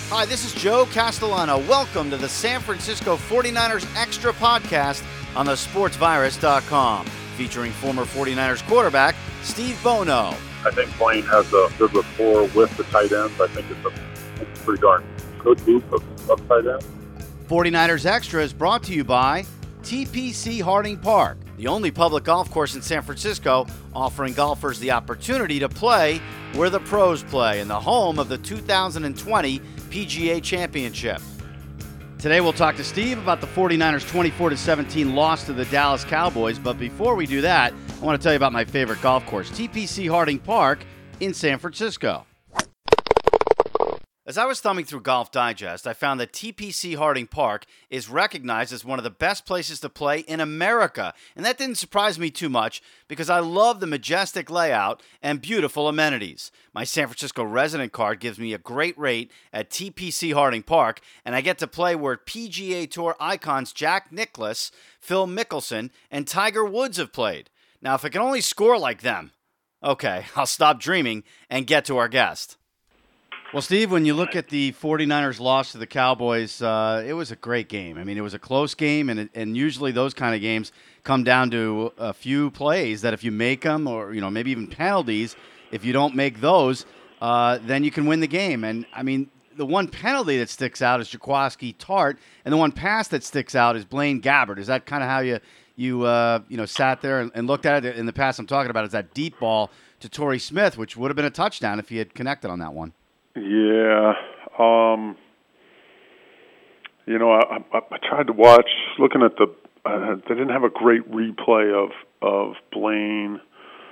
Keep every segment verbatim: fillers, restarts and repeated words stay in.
Hi, this is Joe Castellano. Welcome to the San Francisco forty-niners Extra podcast on the sports virus dot com, featuring former forty-niners quarterback Steve Bono. I think Blaine has a good rapport with the tight ends. I think it's a, it's a pretty darn good group of, of tight ends. forty-niners Extra is brought to you by T P C Harding Park, the only public golf course in San Francisco offering golfers the opportunity to play where the pros play, in the home of the two thousand twenty P G A Championship. Today we'll talk to Steve about the forty-niners' twenty-four to seventeen loss to the Dallas Cowboys, but before we do that, I want to tell you about my favorite golf course, T P C Harding Park in San Francisco. As I was thumbing through Golf Digest, I found that T P C Harding Park is recognized as one of the best places to play in America. And that didn't surprise me too much because I love the majestic layout and beautiful amenities. My San Francisco resident card gives me a great rate at T P C Harding Park, and I get to play where P G A Tour icons Jack Nicklaus, Phil Mickelson, and Tiger Woods have played. Now, if I can only score like them, okay, I'll stop dreaming and get to our guest. Well, Steve, when you look at the forty-niners loss to the Cowboys, uh, it was a great game. I mean, it was a close game, and and usually those kind of games come down to a few plays that if you make them, or you know maybe even penalties, if you don't make those, uh, then you can win the game. And, I mean, the one penalty that sticks out is Jaquiski Tartt, and the one pass that sticks out is Blaine Gabbert. Is that kind of how you you uh, you know sat there and, and looked at it? In the past I'm talking about is that deep ball to Torrey Smith, which would have been a touchdown if he had connected on that one. Yeah, um, you know, I, I, I tried to watch, looking at the, uh, they didn't have a great replay of, of Blaine.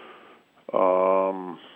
Um,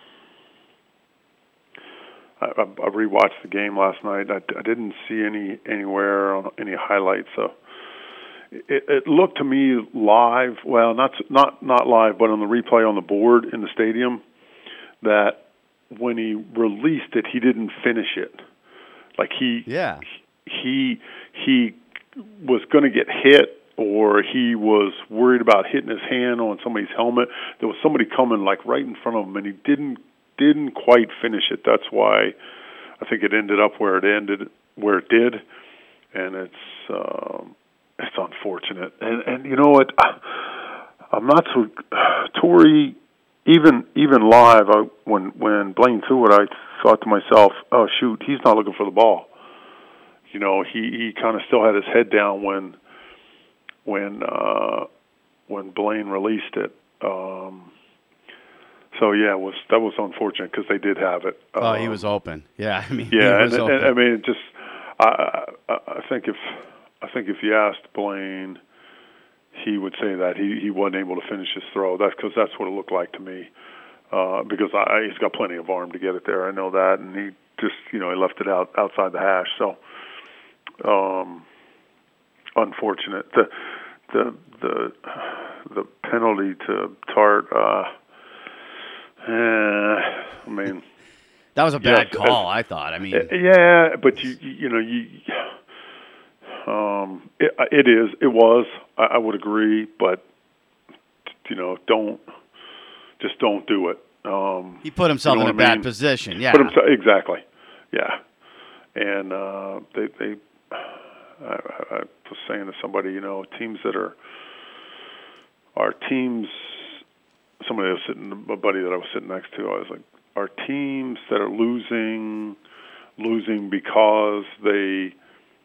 I, I, I rewatched the game last night. I, I didn't see any anywhere on any highlights. So it, it looked to me live, well, not not not live, but on the replay on the board in the stadium, that when he released it, he didn't finish it. Like he, yeah, he, he was going to get hit, or he was worried about hitting his hand on somebody's helmet. There was somebody coming like right in front of him, and he didn't didn't quite finish it. That's why I think it ended up where it ended, where it did, and it's um, it's unfortunate. And and you know what, I'm not so Torrey. Even even live, I, when when Blaine threw it, I thought to myself, "Oh shoot, he's not looking for the ball." You know, he, he kind of still had his head down when when uh, when Blaine released it. Um, so yeah, it was that was unfortunate because they did have it. Oh, um, he was open. Yeah, I mean, yeah, he was and, open. and I mean, it just I, I I think if I think if you asked Blaine, he would say that he, he wasn't able to finish his throw. That's because that's what it looked like to me. Uh, because I, he's got plenty of arm to get it there. I know that, and he just you know he left it out outside the hash. So, um, unfortunate. The the the the penalty to Tartt. Uh, eh, I mean, that was a bad yes, call. uh, I thought. I mean, yeah, but you you know you. Um, it, it is. It was. I, I would agree, but you know, don't just don't do it. Um, he put himself you know in a I bad mean? position. Yeah, Put himself, exactly. Yeah, and uh, they. they I, I was saying to somebody, you know, teams that are our teams. Somebody was sitting, a buddy that I was sitting next to. I was like, our teams that are losing, losing because they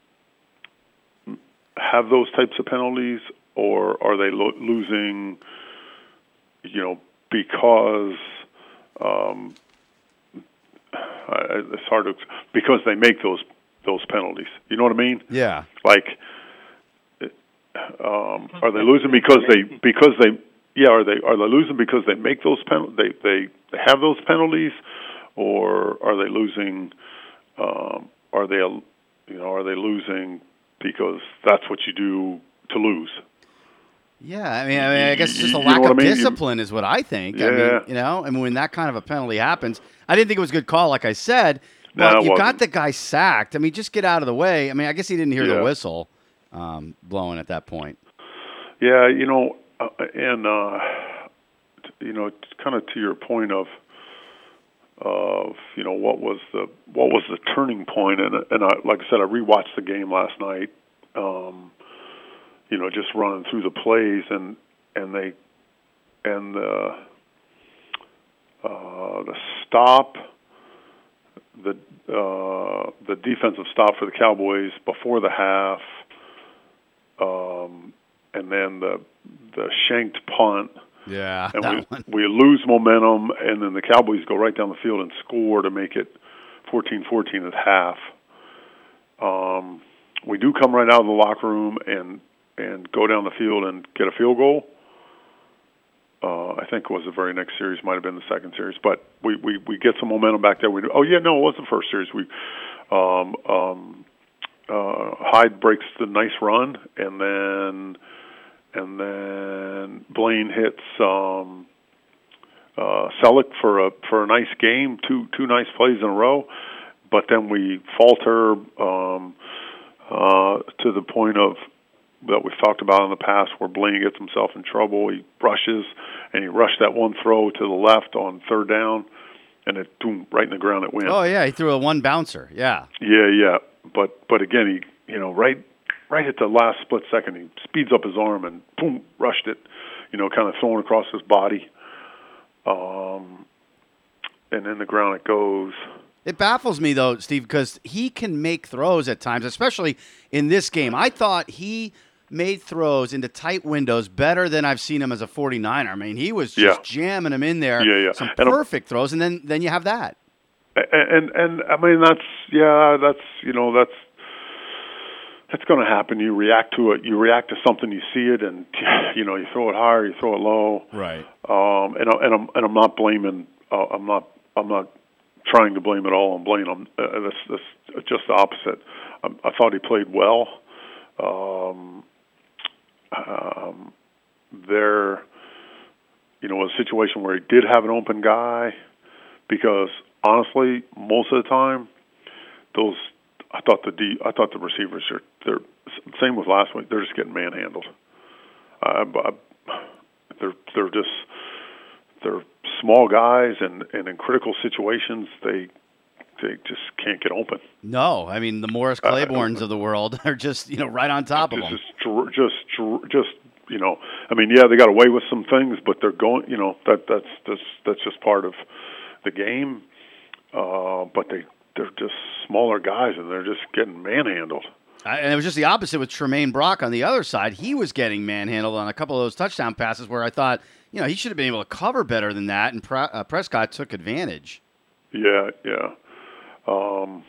have those types of penalties, or are they lo- losing, you know, because um, it's hard to because they make those those penalties. You know what I mean? Yeah. Like, um, are they losing because they because they yeah are they are they losing because they make those pen they they have those penalties, or are they losing? Um, are they you know are they losing because that's what you do to lose? Yeah, I mean, I mean, I guess it's just a You lack know what of I mean? discipline is what I think. Yeah. I mean, you know, I mean, when that kind of a penalty happens, I didn't think it was a good call, like I said. But No, it you got wasn't. the guy sacked. I mean, just get out of the way. I mean, I guess he didn't hear Yeah. the whistle um, blowing at that point. Yeah, you know, uh, and uh, you know, kind of to your point of of you know what was the what was the turning point, and and I, like I said, I rewatched the game last night. Um, you know, just running through the plays, and and they and the uh, the stop, the uh, the defensive stop for the Cowboys before the half, um, and then the the shanked punt. Yeah, and that we one. we lose momentum, and then the Cowboys go right down the field and score to make it fourteen fourteen at half. Um, we do come right out of the locker room and and go down the field and get a field goal. Uh, I think it was the very next series, might have been the second series, but we, we, we get some momentum back there. We do, oh yeah, no, it was the first series. We um, um, uh, Hyde breaks the nice run, and then and then Blaine hits um, uh, Selleck for a for a nice game, two two nice plays in a row. But then we falter um, uh, to the point of that we've talked about in the past, where Blaine gets himself in trouble. He rushes, and he rushed that one throw to the left on third down, and it boom, right in the ground it went. Oh yeah, he threw a one bouncer. Yeah. Yeah, yeah. But but again, he you know right right at the last split second, he speeds up his arm and boom, rushed it. You know, kind of thrown across his body, um, and in the ground it goes. It baffles me, though, Steve, because he can make throws at times, especially in this game. I thought he made throws into tight windows better than I've seen him as a forty-niner. I mean, he was just yeah. jamming them in there. Yeah, yeah. Some and perfect throws, and then, then you have that. And, and and I mean, that's yeah, that's you know that's that's going to happen. You react to it. You react to something. You see it, and you know you throw it higher, you throw it low. Right. Um. And I- and I'm and I'm not blaming. Uh, I'm not. I'm not. trying to blame it all on Blaine. I'm, uh, that's, that's just the opposite. I, I thought he played well. Um, um, there, you know, was a situation where he did have an open guy, because honestly, most of the time, those I thought the D, I thought the receivers are they're same with last week. They're just getting manhandled. Uh, but they're they're just they're small guys, and, and in critical situations, they they just can't get open. No, I mean the Morris Claibornes uh, of the world are just you know right on top of them. Just, just, just you know, I mean, yeah, they got away with some things, but they're going. You know, that that's that's that's just part of the game. Uh, but they they're just smaller guys, and they're just getting manhandled. I, and it was just the opposite with Tremaine Brock on the other side. He was getting manhandled on a couple of those touchdown passes where I thought, you know, he should have been able to cover better than that, and Pre- uh, Prescott took advantage. Yeah, yeah. Um,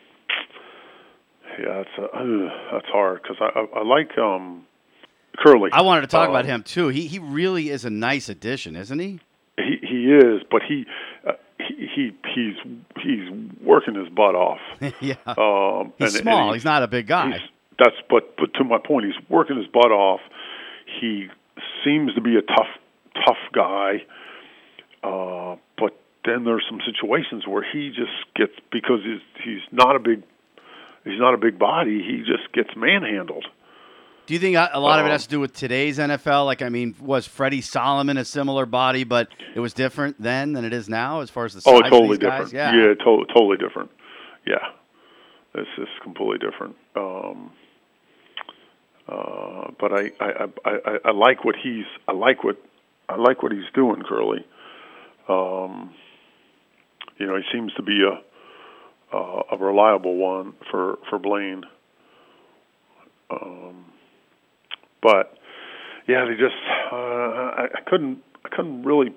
yeah, that's, uh, that's hard, because I, I, I like um, Curley. I wanted to talk um, about him, too. He he really is a nice addition, isn't he? He he is, but he uh, he, he he's he's working his butt off. yeah, um, he's and, small. and he's, he's not a big guy. That's but but to my point, he's working his butt off. He seems to be a tough tough guy, uh, but then there's some situations where he just gets, because he's he's not a big he's not a big body. He just gets manhandled. Do you think a lot of it um, has to do with today's N F L? Like, I mean, was Freddie Solomon a similar body, but it was different then than it is now as far as the size oh, totally of these different. guys? Yeah, yeah, to- totally different. Yeah, it's just completely different. Um, uh, but I, I, I, I, I like what he's I like what I like what he's doing, Curly. Um, you know, he seems to be a a, a reliable one for for Blaine. Um, But yeah, they just uh, I, I couldn't I couldn't really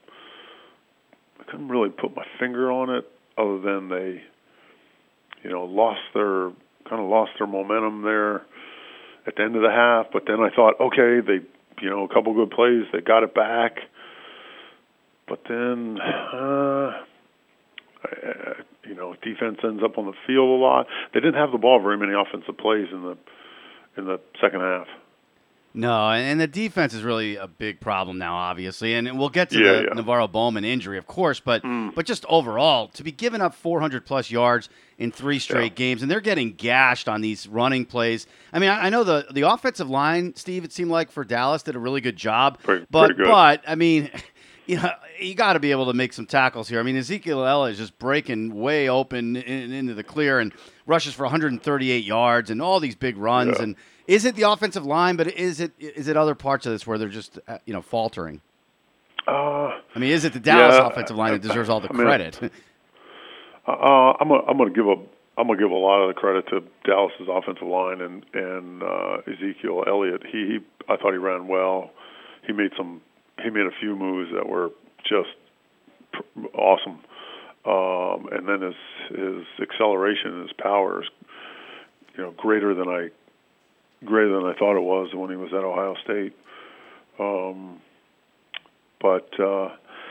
I couldn't really put my finger on it, other than they, you know, lost their kind of lost their momentum there at the end of the half. But then I thought, okay, they, you know, a couple good plays, they got it back. But then, uh, I, you know, defense ends up on the field a lot. They didn't have the ball very many offensive plays in the in the second half. No, and the defense is really a big problem now, obviously, and we'll get to yeah, the yeah. Navarro Bowman injury, of course, but mm. but just overall, to be giving up four hundred plus yards in three straight yeah. games, and they're getting gashed on these running plays. I mean, I, I know the, the offensive line, Steve, it seemed like for Dallas did a really good job, Pretty, but pretty good. but I mean, you know, you got to be able to make some tackles here. I mean, Ezekiel Elliott is just breaking way open in, into the clear and rushes for one hundred thirty-eight yards and all these big runs. Yeah. And is it the offensive line, but is it is it other parts of this where they're just uh, you know faltering? Uh, I mean, is it the Dallas yeah, offensive line that deserves all the I mean, credit? uh, I'm a, I'm going to give a I'm going to give a lot of the credit to Dallas's offensive line and and uh, Ezekiel Elliott. He, he I thought he ran well. He made some he made a few moves that were just pr- awesome. Um, and then his his acceleration and his power is, you know, greater than I greater than I thought it was when he was at Ohio State. Um, but uh,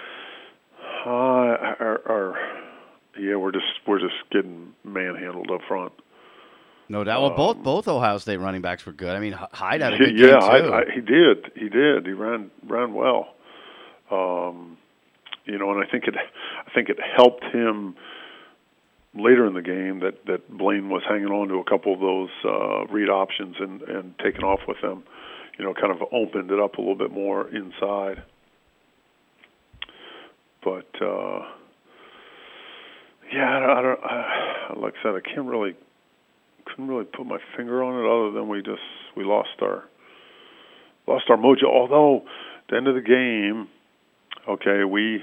uh, our, our yeah, we're just we're just getting manhandled up front. No doubt. Well, both both Ohio State running backs were good. I mean, Hyde had a good yeah, game too. I, I, he did. He did. He ran ran well. Um, you know, and I think it I think it helped him later in the game that, that Blaine was hanging on to a couple of those uh, read options and, and taking off with them. You know, kind of opened it up a little bit more inside. But uh, yeah, I don't. I don't I, like I said, I can't really couldn't really put my finger on it other than we just we lost our lost our mojo. Although at the end of the game, okay, we.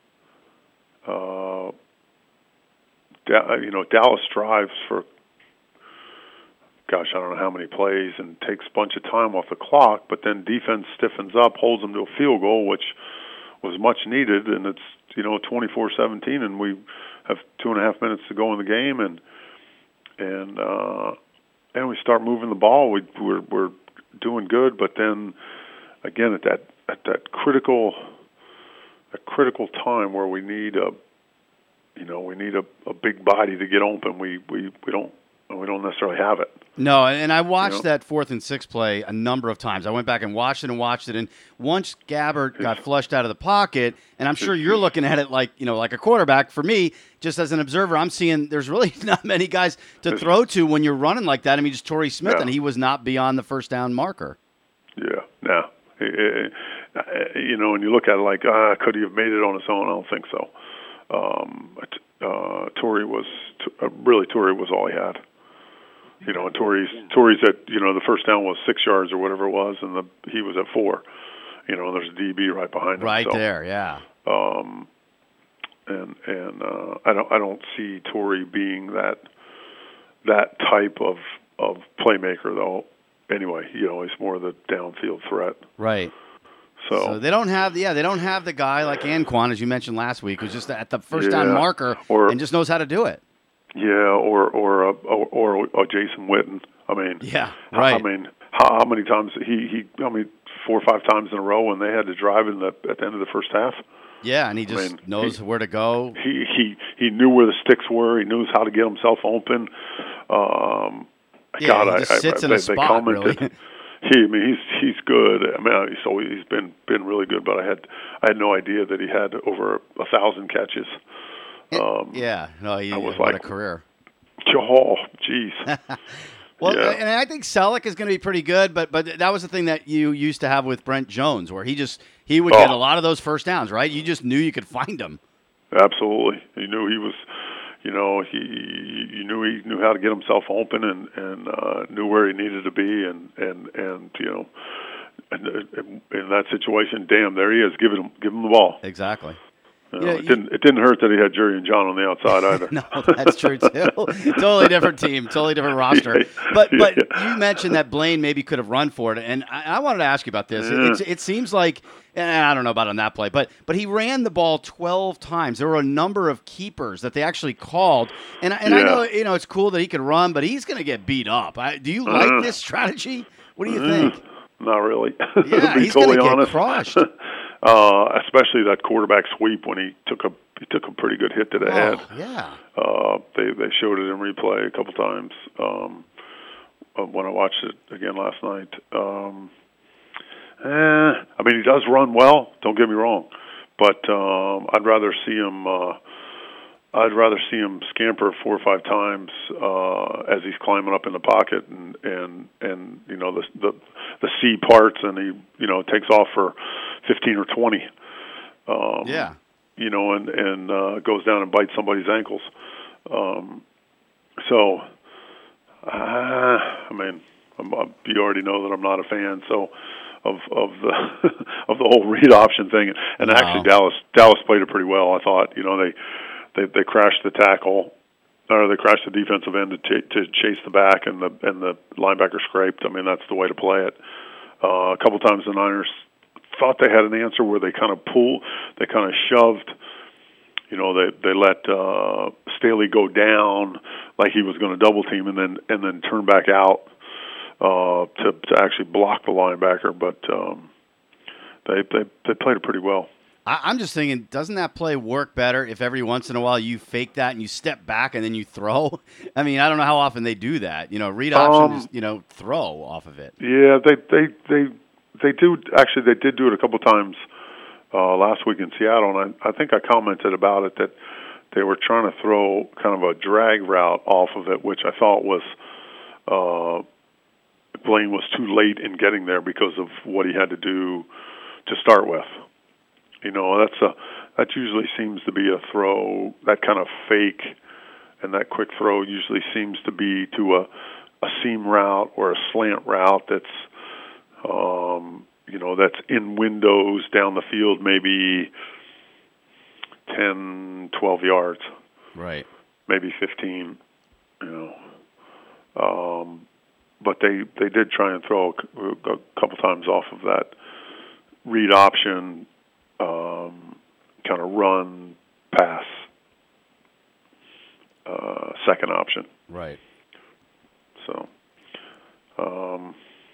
Uh, you know, Dallas drives for, gosh, I don't know how many plays and takes a bunch of time off the clock, but then defense stiffens up, holds them to a field goal, which was much needed, and it's, you know, twenty-four seventeen, and we have two and a half minutes to go in the game, and and uh, and we start moving the ball. We, we're we're doing good, but then again at that at that critical a critical time where we need a you know we need a, a big body to get open. We we we don't we don't necessarily have it. No, and I watched You know? that fourth and six play a number of times. I went back and watched it and watched it, and once Gabbert got flushed out of the pocket, and I'm sure you're looking at it like, you know, like a quarterback. For me, just as an observer, I'm seeing there's really not many guys to throw to when you're running like that. I mean, just Torrey Smith, Yeah. and he was not beyond the first down marker. Yeah, no. You know, when you look at it like, ah, could he have made it on his own? I don't think so. Um, uh, Torrey was, uh, really, Torrey was all he had. You know, and Torrey's, Torrey's at, you know, the first down was six yards or whatever it was, and the, he was at four. You know, and there's a D B right behind him. Right so, there, yeah. Um, and and uh, I don't I don't see Torrey being that that type of of playmaker though. Anyway, you know, he's more the downfield threat. Right. So, So they don't have, yeah, they don't have the guy like Anquan, as you mentioned last week, who's just at the first Yeah, down marker or- and just knows how to do it. yeah, or or uh, or, or, or Jason Witten. I mean, Yeah, I- right. I mean, how, how many times he he? I mean, four or five times in a row when they had to drive in the at the end of the first half. Yeah, and he just I mean, knows he- where to go. He he he knew where the sticks were. He knew how to get himself open. Um, Yeah, God, he I, just I, sits I, in a they, spot, they commented. really. He, I mean, he's he's good. I mean, he's always, he's been been really good. But I had I had no idea that he had over a thousand catches. Um, Yeah, no, he, I was what a like- career. Oh, jeez. Well, Yeah. and I think Selleck is going to be pretty good, but but that was the thing that you used to have with Brent Jones, where he just he would Oh. get a lot of those first downs, right? You just knew you could find him. Absolutely. He knew he was, you know, he you knew he knew how to get himself open and and uh, knew where he needed to be, and and and you know, and, and in that situation, damn, there he is. Give him give him the ball. Exactly. You know, Yeah, it you- didn't it didn't hurt that he had Jerry and John on the outside either. No, that's true too. Totally different team, totally different roster. But but Yeah. you mentioned that Blaine maybe could have run for it, and I, I wanted to ask you about this. It, Yeah. it's, it seems like, and I don't know about on that play, but but he ran the ball twelve times. There were a number of keepers that they actually called, and I- and I Yeah. know you know it's cool that he could run, but he's going to get beat up. I, do you like Uh. this strategy? What do you think? Not really. Yeah, to be he's gonna totally get honest. crushed. uh, especially that quarterback sweep when he took a he took a pretty good hit to the head. Oh, yeah. Uh, they they showed it in replay a couple times um, uh, when I watched it again last night. Um, eh, I mean, he does run well. Don't get me wrong, but um, I'd rather see him. Uh, I'd rather see him scamper four or five times uh, as he's climbing up in the pocket, and and and you know the the the C parts, and he you know takes off for fifteen or twenty. Um, yeah. You know, and and uh, goes down and bites somebody's ankles. Um, so, uh, I mean, I'm, I'm, you already know that I'm not a fan. So. Of of the of the whole read option thing, and No. actually Dallas Dallas played it pretty well. I thought, you know, they they, they crashed the tackle, or they crashed the defensive end to, t- to chase the back, and the and the linebacker scraped. I mean, that's the way to play it. Uh, a couple times the Niners thought they had an answer where they kind of pull, they kind of shoved. You know, they they let uh, Staley go down like he was going to double team, and then and then turn back out. Uh, to to actually block the linebacker, but um, they they they played it pretty well. I, I'm just thinking, doesn't that play work better if every once in a while you fake that and you step back and then you throw? I mean, I don't know how often they do that. You know, read option Um, is, you know, throw off of it. Yeah, they they they they do actually. They did do it a couple times uh, last week in Seattle, and I, I think I commented about it that they were trying to throw kind of a drag route off of it, which I thought was. Uh, Blaine was too late in getting there because of what he had to do to start with. You know, that's a that usually seems to be a throw, that kind of fake and that quick throw usually seems to be to a, a seam route or a slant route that's, um, you know, that's in windows down the field, maybe ten, twelve yards. Right. Maybe fifteen, you know. Um, but they, they did try and throw a, a couple times off of that read option, um, kind of run, pass, uh, second option. Right. So, um,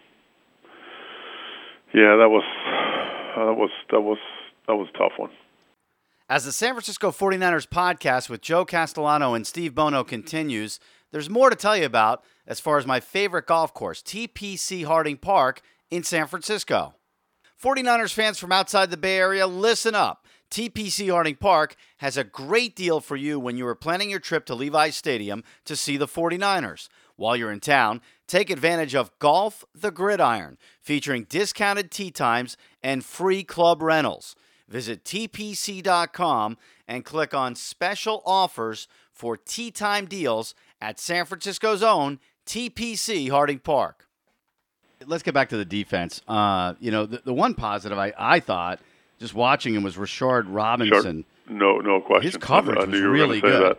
yeah, that was that was that was that was a tough one. As the San Francisco forty-niners podcast with Joe Castellano and Steve Bono continues, there's more to tell you about as far as my favorite golf course, T P C Harding Park in San Francisco. forty-niners fans from outside the Bay Area, listen up. T P C Harding Park has a great deal for you when you are planning your trip to Levi's Stadium to see the forty-niners. While you're in town, take advantage of Golf the Gridiron, featuring discounted tee times and free club rentals. Visit T P C dot com and click on Special Offers for tee time deals at San Francisco's own T P C Harding Park. Let's get back to the defense. Uh, you know, the, the one positive I, I thought, just watching him, was Rashard Robinson. Sure. No, no question. His coverage I, I was knew you were really gonna say good. that.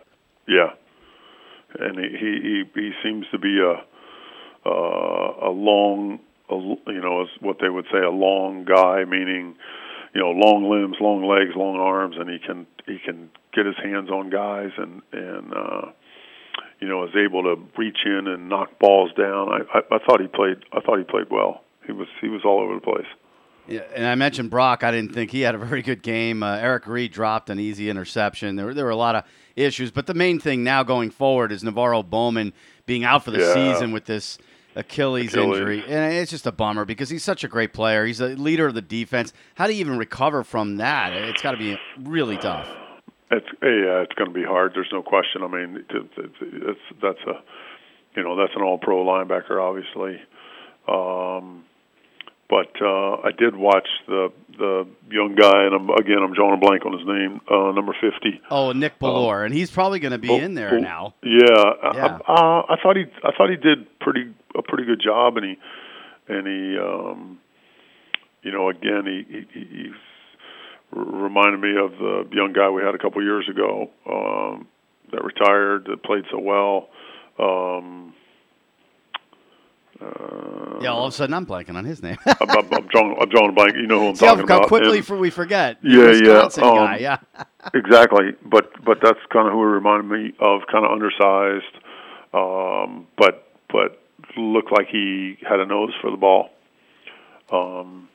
Yeah, and he he he, he seems to be a uh, a long, a, you know, is what they would say, a long guy, meaning, you know, long limbs, long legs, long arms, and he can he can get his hands on guys and and uh, you know, is able to reach in and knock balls down. I, I I thought he played I thought he played well. He was he was all over the place. Yeah, and I mentioned Brock. I didn't think he had a very good game. Uh, Eric Reed dropped an easy interception. There were, there were a lot of issues, but the main thing now going forward is Navarro Bowman being out for the Yeah. season with this Achilles, Achilles injury, and it's just a bummer because he's such a great player. He's the leader of the defense. How do you even recover from that? It's got to be really tough. It's yeah, it's going to be hard. There's no question. I mean, it's, it's that's a you know that's an all-pro linebacker, obviously. Um, but uh, I did watch the the young guy, and I'm, again I'm drawing a blank on his name, uh, number fifty. Oh, Nick Bellore, um, and he's probably going to be Bo- in there Bo- now. Yeah, yeah. I, uh, I thought he I thought he did pretty a pretty good job, and he and he um, you know again he, he he's reminded me of the young guy we had a couple years ago um, that retired, that played so well. Um, uh, yeah, all of a sudden I'm blanking on his name. I'm, I'm, I'm, drawing, I'm drawing a blank. You know who I'm See talking how, how about. quickly and, for we forget. The yeah, Wisconsin yeah, um, guy, yeah. exactly. But but that's kind of who he reminded me of, kind of undersized, um, but but looked like he had a nose for the ball. Um,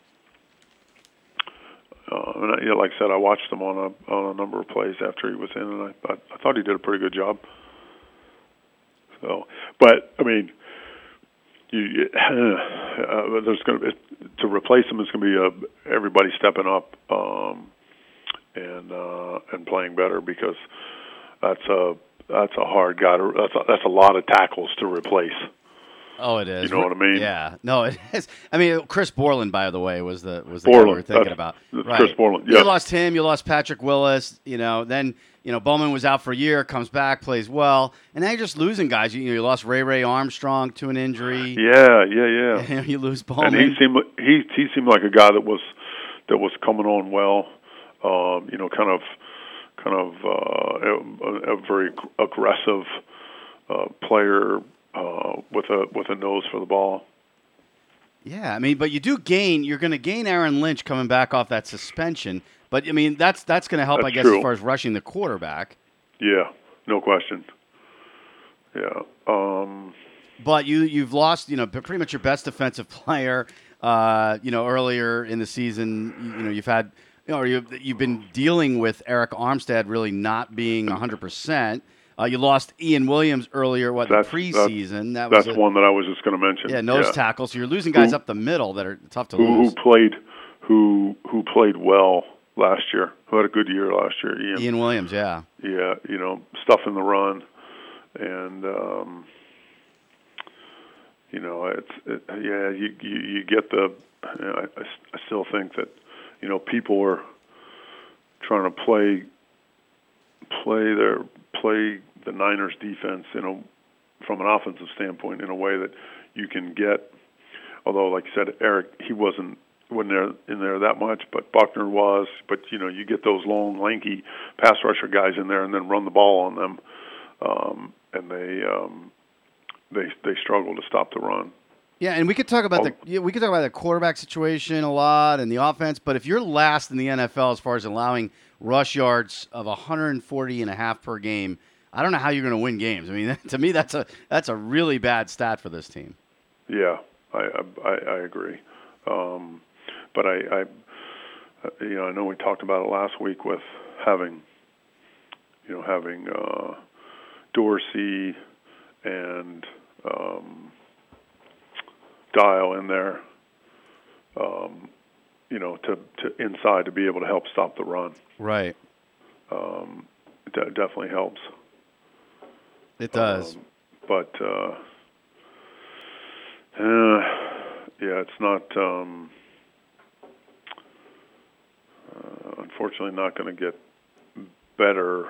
Uh, and I, you know, like I said, I watched him on a on a number of plays after he was in, and I, I, I thought he did a pretty good job. So, but I mean, you, uh, there's going to to replace him is going to be a, everybody stepping up um, and uh, and playing better, because that's a that's a hard guy to that's a, that's a lot of tackles to replace. Oh, it is. You know what I mean? Yeah. No, it is. I mean, Chris Borland, by the way, was the was the guy we Borland. were thinking That's, about. that's Right. Chris Borland. You Yes. lost him. You lost Patrick Willis. You know, then you know Bowman was out for a year, comes back, plays well, and now you're just losing guys. You, you know, you lost Ray Ray Armstrong to an injury. Yeah, yeah, yeah. You, know, you lose Bowman. And he seemed he he seemed like a guy that was that was coming on well. Um, you know, kind of kind of uh, a, a very aggressive uh, player uh, with a with a nose for the ball. Yeah, I mean, but you do gain. You're going to gain Aaron Lynch coming back off that suspension. But I mean, that's that's going to help, That's I guess, true. as far as rushing the quarterback. Yeah, no question. Yeah. Um, But you you've lost, you know, pretty much your best defensive player. Uh, you know, earlier in the season, you, you know, you've had, you know, or you've, you've been dealing with Eric Armstead really not being one hundred percent. Uh, you lost Ian Williams earlier, what, in the That's- preseason. That that's was a, one that I was just going to mention. yeah, nose yeah. tackle. So you're losing guys Who- up the middle that are tough to Who, who lose. played who who played well last year? Who had a good year last year? Ian. Ian Williams, yeah. Yeah, you know, stuff in the run, and um, you know, it's it, yeah, you, you you get the. You know, I, I still think that you know people are trying to play play their play the Niners defense in a from an offensive standpoint in a way that you can get. Although, like you said, Eric, he wasn't wasn't there in there that much, but Buckner was. But you know, you get those long, lanky pass rusher guys in there, and then run the ball on them, um, and they um, they they struggle to stop the run. Yeah, and we could talk about the yeah, we could talk about the quarterback situation a lot and the offense, but if you're last in the N F L as far as allowing rush yards of one forty and a half per game, I don't know how you're going to win games. I mean, to me, that's a that's a really bad stat for this team. Yeah, I I, I agree, um, but I, I you know I know we talked about it last week with having you know having uh, Dorsey and um, Dial in there, um, you know, to, to inside to be able to help stop the run. Right. Um, it de- definitely helps. It does. Um, but uh, uh, yeah, it's not. Um, uh, unfortunately, not going to get better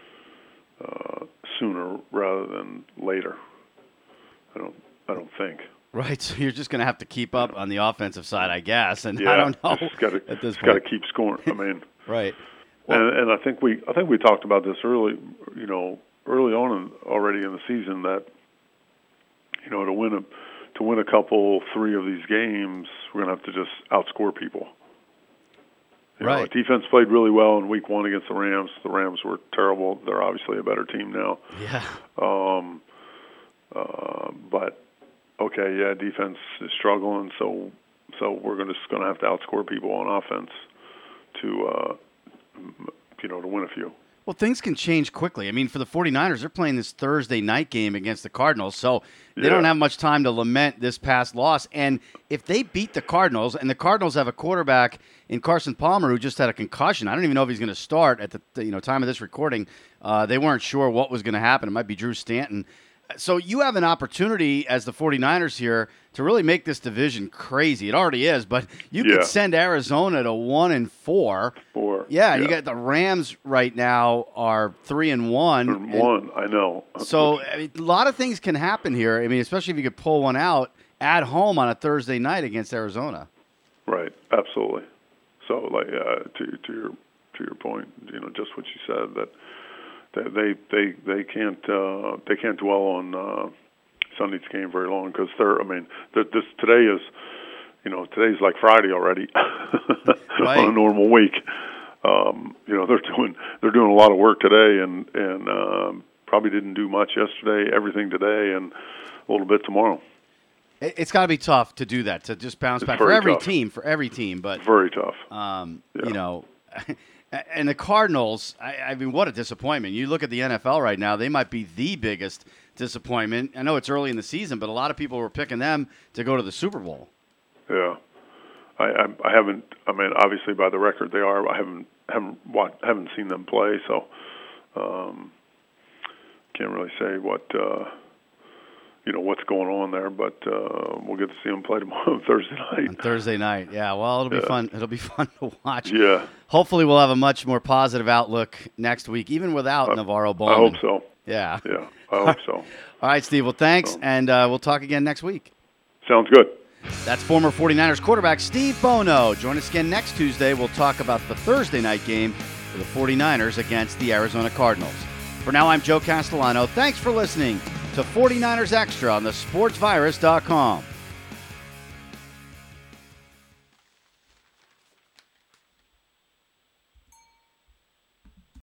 uh, sooner rather than later. I don't. I don't think. Right, so you're just going to have to keep up on the offensive side, I guess, and Yeah, I don't know it's gotta, at this it's got to point. keep scoring. I mean, Right. Well, and, and I think we I think we talked about this early, you know, early on in, already in the season that you know to win a to win a couple three of these games, we're going to have to just outscore people. You know, Right. our defense played really well in week one against the Rams. The Rams were terrible. They're obviously a better team now. yeah. Um, uh, but okay, yeah, defense is struggling, so so we're gonna, just going to have to outscore people on offense to uh, you know to win a few. Well, things can change quickly. I mean, for the 49ers, they're playing this Thursday night game against the Cardinals, so they Yeah. don't have much time to lament this past loss. And if they beat the Cardinals, and the Cardinals have a quarterback in Carson Palmer who just had a concussion, I don't even know if he's going to start at the you know time of this recording. Uh, they weren't sure what was going to happen. It might be Drew Stanton. So you have an opportunity as the 49ers here to really make this division crazy. It already is, but you Yeah. could send Arizona to one and four. Four. Yeah, you got the Rams right now are three and one. And and one. I know. So I mean, a lot of things can happen here. I mean, especially if you could pull one out at home on a Thursday night against Arizona. Right. Absolutely. So, like uh, to to your to your point, you know, just what you said that. They they they can't uh, they can't dwell on uh, Sunday's game very long because they're I mean they're, this today is you know today's like Friday already Right. on a normal week. Um, you know they're doing they're doing a lot of work today and and um, probably didn't do much yesterday. Everything today and a little bit tomorrow. It- It's got to be tough to do that, to just bounce It's back for very every tough. team, for every team. But Very tough. um, Yeah. you know. And the Cardinals, I, I mean, what a disappointment. You look at the N F L right now, they might be the biggest disappointment. I know it's early in the season, but a lot of people were picking them to go to the Super Bowl. Yeah, I, I I haven't. I mean, obviously by the record they are. I haven't haven't watched, haven't seen them play, so um, can't really say what uh, you know, what's going on there. But uh, we'll get to see him play tomorrow Thursday night. On Thursday night, yeah. Well, it'll yeah. be fun. It'll be fun to watch. Yeah. Hopefully, we'll have a much more positive outlook next week, even without I, Navarro Bowman. I hope so. Yeah. Yeah, I hope so. All right, Steve. Well, thanks, so. and uh, we'll talk again next week. Sounds good. That's former 49ers quarterback Steve Bono. Join us again next Tuesday. We'll talk about the Thursday night game for the 49ers against the Arizona Cardinals. For now, I'm Joe Castellano. Thanks for listening to 49ers Extra on the sports virus dot com.